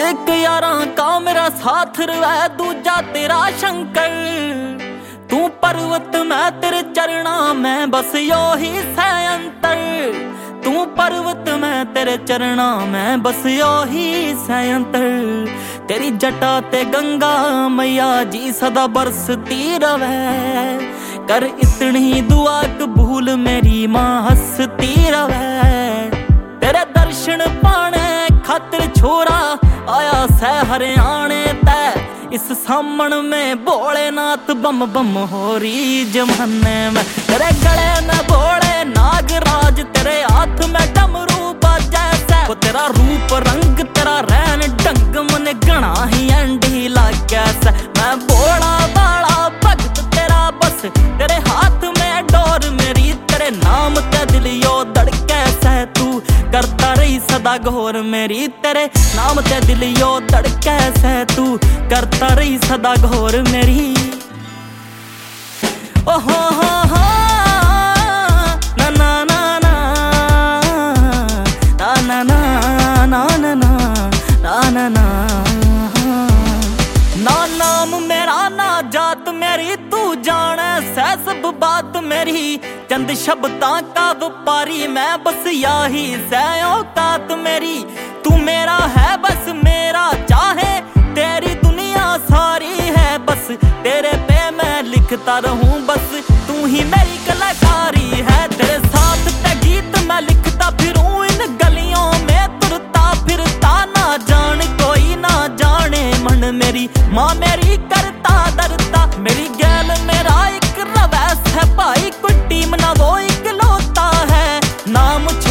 एक यारा का मेरा साथ रवै, दूजा तेरा शंकर। तू पर्वत मैं तेरे चरणा में, बस यो ही सै अंतर। तू पर्वत मैं तेरे चरणा में, बस यो ही सै अंतर। तेरी जटा ते गंगा मैया जी सदा बरसती रवै। कर इतनी दुआ कबूल मेरी माँ हंसती रवै। तेरे दर्शन पाने खातिर छोरा आया सै हरियाणे तै। इस सामण में भोलेनाथ बम बम हो रही जमाने में। तेरे गले में भोले नागराज, तेरे हाथ में डमरू बाजे सै। वो तेरा रूप रंग तेरा रैन ढंग मन गणा ही अंडी लाग्या सै। मैं भोला बाला भगत तेरा बस, तेरे हाथ में डोर मेरी, तेरे नाम ते दिल यो धड़के सै। तू करता रही सदा घोर मेरी, तेरे नाम ते दिल यो धड़के सै। तू करता रही सदा घोर मेरी। ओ हो ना ना ना ना ना ना ना ना ना ना ना ना। ना नाम मेरा ना जात मेरी, तू जाने सै सब बात मेरी। चंद शब्दां का व्यापारी मैं, बस याही सै औकात मेरी। तू मेरा है बस मेरा चाहे, तेरी दुनिया सारी है बस। तेरे पे मैं लिखता रहूं बस, तू ही मेरी कलाकारी है। तेरे साथ ते गीत मैं लिखता फिरूं इन गलियों में तुरता फिरता। ना जान कोई ना जाने मन मेरी माँ मेरी करता डरता। मेरी गैल मेरा एक रवैस है भाई, कोई टीम ना वो इकलौता है। नाम